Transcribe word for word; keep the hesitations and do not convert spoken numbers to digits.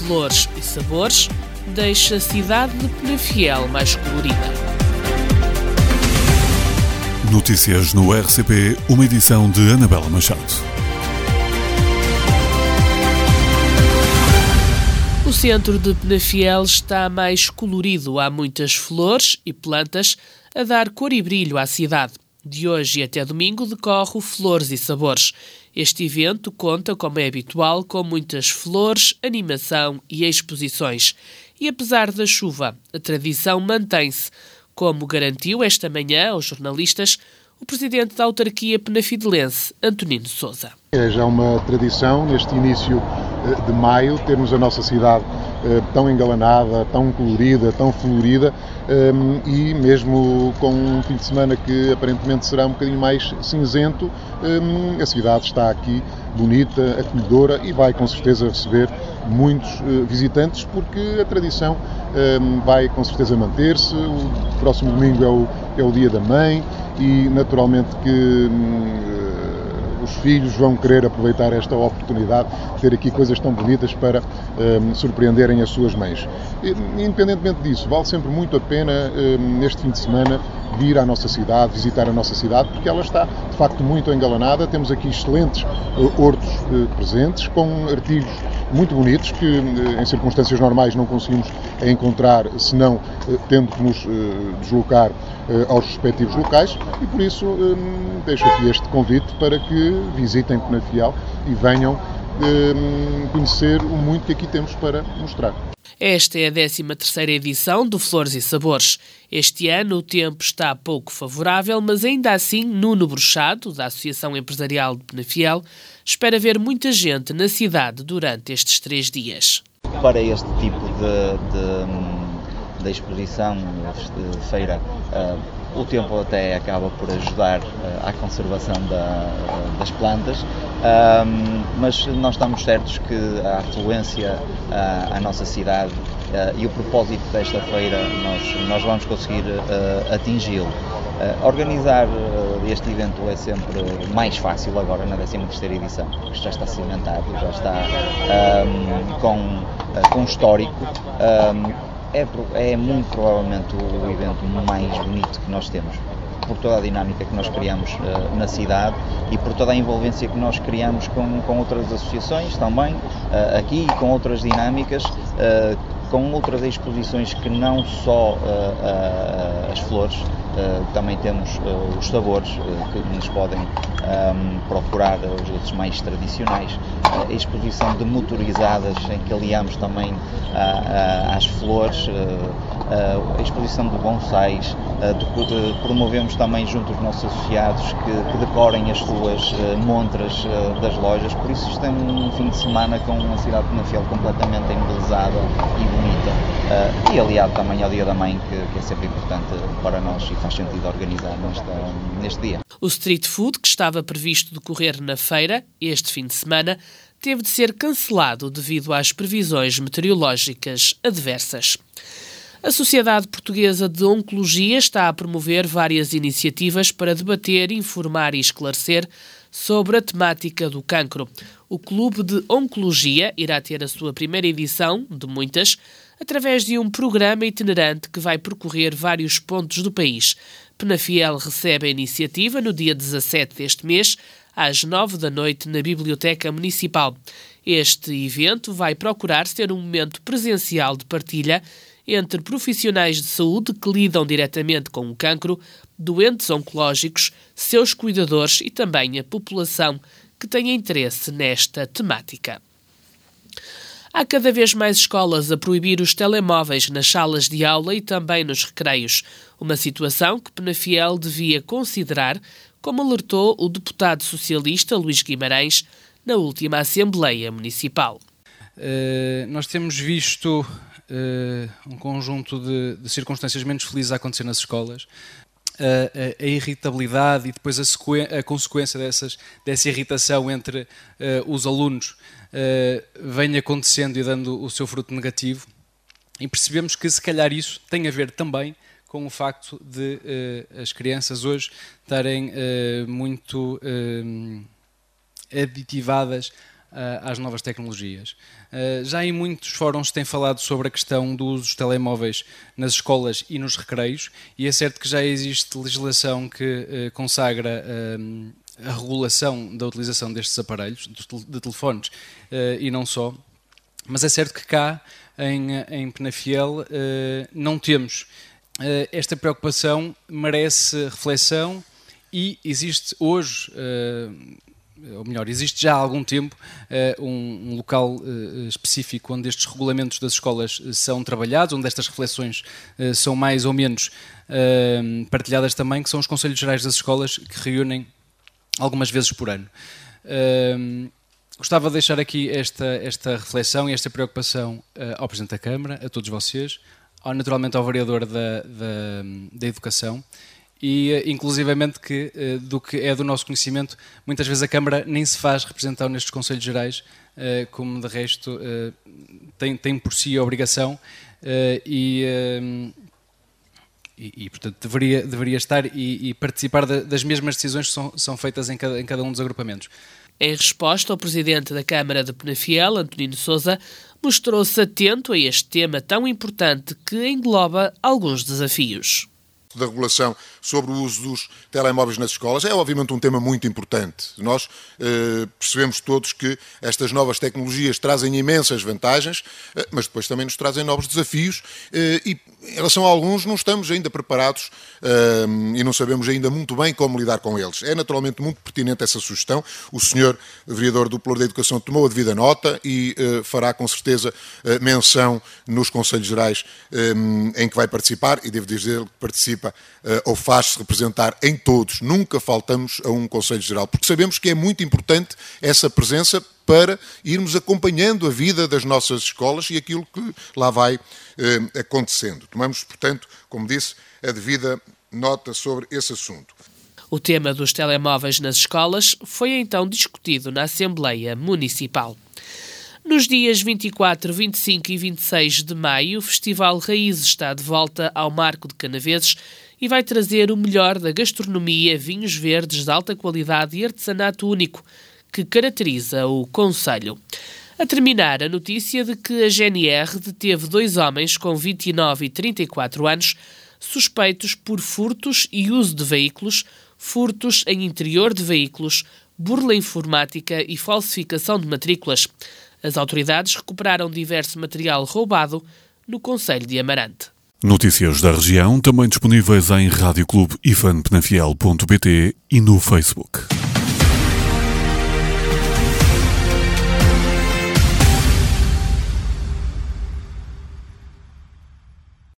flores e sabores, deixa a cidade de Penafiel mais colorida. Notícias no R C P, uma edição de Anabela Machado. O centro de Penafiel está mais colorido. Há muitas flores e plantas a dar cor e brilho à cidade. De hoje até domingo decorre o Flores e Sabores. Este evento conta, como é habitual, com muitas flores, animação e exposições. E apesar da chuva, a tradição mantém-se, como garantiu esta manhã aos jornalistas o presidente da autarquia penafidelense, Antonino Sousa. É já uma tradição, neste início de maio, termos a nossa cidade tão engalanada, tão colorida, tão florida, e mesmo com um fim de semana que aparentemente será um bocadinho mais cinzento, a cidade está aqui bonita, acolhedora e vai com certeza receber muitos visitantes, porque a tradição vai com certeza manter-se. O próximo domingo é o, é o Dia da Mãe e naturalmente que os filhos vão querer aproveitar esta oportunidade de ter aqui coisas tão bonitas para um, surpreenderem as suas mães. E, independentemente disso, vale sempre muito a pena, um, neste fim de semana, vir à nossa cidade, visitar a nossa cidade, porque ela está, de facto, muito engalanada. Temos aqui excelentes uh, hortos uh, presentes, com artigos muito bonitos, que uh, em circunstâncias normais não conseguimos encontrar, senão uh, tendo que nos uh, deslocar uh, aos respectivos locais, e por isso um, deixo aqui este convite para que visitem Penafiel e venham um, conhecer o muito que aqui temos para mostrar. Esta é a décima terceira edição do Flores e Sabores. Este ano o tempo está pouco favorável, mas ainda assim Nuno Bruxado, da Associação Empresarial de Penafiel, espera ver muita gente na cidade durante estes três dias. Para este tipo de, de, de exposição, de feira, uh, o tempo até acaba por ajudar uh, à conservação da, uh, das plantas, um, mas nós estamos certos que a afluência uh, à nossa cidade uh, e o propósito desta feira nós, nós vamos conseguir uh, atingi-lo. Uh, organizar uh, este evento é sempre mais fácil agora na décima terceira edição, porque já está cimentado, já está um, com, uh, com histórico. Um, É, é muito provavelmente o evento mais bonito que nós temos, por toda a dinâmica que nós criamos uh, na cidade e por toda a envolvência que nós criamos com, com outras associações também, uh, aqui, e com outras dinâmicas, uh, com outras exposições que não só uh, uh, as flores, uh, também temos uh, os sabores uh, que nos podem um, procurar os outros mais tradicionais, uh, a exposição de motorizadas em que aliamos também uh, uh, às flores, uh, uh, a exposição de bonsais, uh, de, de, promovemos também junto aos nossos associados que, que decorem as suas uh, montras uh, das lojas, por isso isto é um fim de semana com uma cidade de Penafiel completamente embelezada e bonita, uh, e aliado também ao Dia da Mãe, que, que é sempre importante para nós e faz sentido organizar nesta, neste dia. O street food, que estava previsto decorrer na feira este fim de semana, teve de ser cancelado devido às previsões meteorológicas adversas. A Sociedade Portuguesa de Oncologia está a promover várias iniciativas para debater, informar e esclarecer sobre a temática do cancro. O Clube de Oncologia irá ter a sua primeira edição, de muitas, através de um programa itinerante que vai percorrer vários pontos do país. Penafiel recebe a iniciativa no dia dezassete deste mês, às nove da noite, na Biblioteca Municipal. Este evento vai procurar ser um momento presencial de partilha entre profissionais de saúde que lidam diretamente com o cancro, doentes oncológicos, seus cuidadores e também a população que tem interesse nesta temática. Há cada vez mais escolas a proibir os telemóveis nas salas de aula e também nos recreios, uma situação que Penafiel devia considerar, como alertou o deputado socialista Luís Guimarães na última Assembleia Municipal. Uh, nós temos visto uh, um conjunto de, de circunstâncias menos felizes a acontecer nas escolas. A, a, a irritabilidade e depois a, sequ- a consequência dessas, dessa irritação entre uh, os alunos uh, vem acontecendo e dando o seu fruto negativo, e percebemos que se calhar isso tem a ver também com o facto de uh, as crianças hoje estarem uh, muito uh, aditivadas às novas tecnologias. Já em muitos fóruns tem falado sobre a questão do uso dos telemóveis nas escolas e nos recreios, e é certo que já existe legislação que consagra a regulação da utilização destes aparelhos, de telefones e não só, mas é certo que cá em, em Penafiel não temos. Esta preocupação merece reflexão e existe hoje, ou melhor, existe já há algum tempo um, um local específico onde estes regulamentos das escolas são trabalhados, onde estas reflexões são mais ou menos partilhadas também, que são os Conselhos Gerais das Escolas, que reúnem algumas vezes por ano. Gostava de deixar aqui esta, esta reflexão e esta preocupação ao Presidente da Câmara, a todos vocês, ao, naturalmente ao Vereador da, da, da Educação, e inclusivamente que, do que é do nosso conhecimento, muitas vezes a Câmara nem se faz representar nestes Conselhos Gerais, como de resto tem, tem por si a obrigação, e, e, e portanto deveria, deveria estar e, e participar de, das mesmas decisões que são, são feitas em cada, em cada um dos agrupamentos. Em resposta, o Presidente da Câmara de Penafiel, Antonino Sousa, mostrou-se atento a este tema tão importante que engloba alguns desafios. Da regulação sobre o uso dos telemóveis nas escolas é obviamente um tema muito importante. Nós eh, percebemos todos que estas novas tecnologias trazem imensas vantagens, eh, mas depois também nos trazem novos desafios eh, e em relação a alguns não estamos ainda preparados eh, e não sabemos ainda muito bem como lidar com eles. É naturalmente muito pertinente essa sugestão. O senhor Vereador do Pelouro da Educação tomou a devida nota e eh, fará com certeza eh, menção nos Conselhos Gerais eh, em que vai participar, e devo dizer que participa Uh, ou faz-se representar em todos, nunca faltamos a um Conselho Geral, porque sabemos que é muito importante essa presença para irmos acompanhando a vida das nossas escolas e aquilo que lá vai uh, acontecendo. Tomamos, portanto, como disse, a devida nota sobre esse assunto. O tema dos telemóveis nas escolas foi então discutido na Assembleia Municipal. Nos dias vinte e quatro, vinte e cinco e vinte e seis de maio, o Festival Raízes está de volta ao Marco de Canaveses e vai trazer o melhor da gastronomia, vinhos verdes de alta qualidade e artesanato único, que caracteriza o concelho. A terminar, a notícia de que a G N R deteve dois homens com vinte e nove e trinta e quatro anos, suspeitos por furtos e uso de veículos, furtos em interior de veículos, burla informática e falsificação de matrículas. As autoridades recuperaram diverso material roubado no concelho de Amarante. Notícias da região também disponíveis em rádio clube ifan penafiel ponto pt e no Facebook.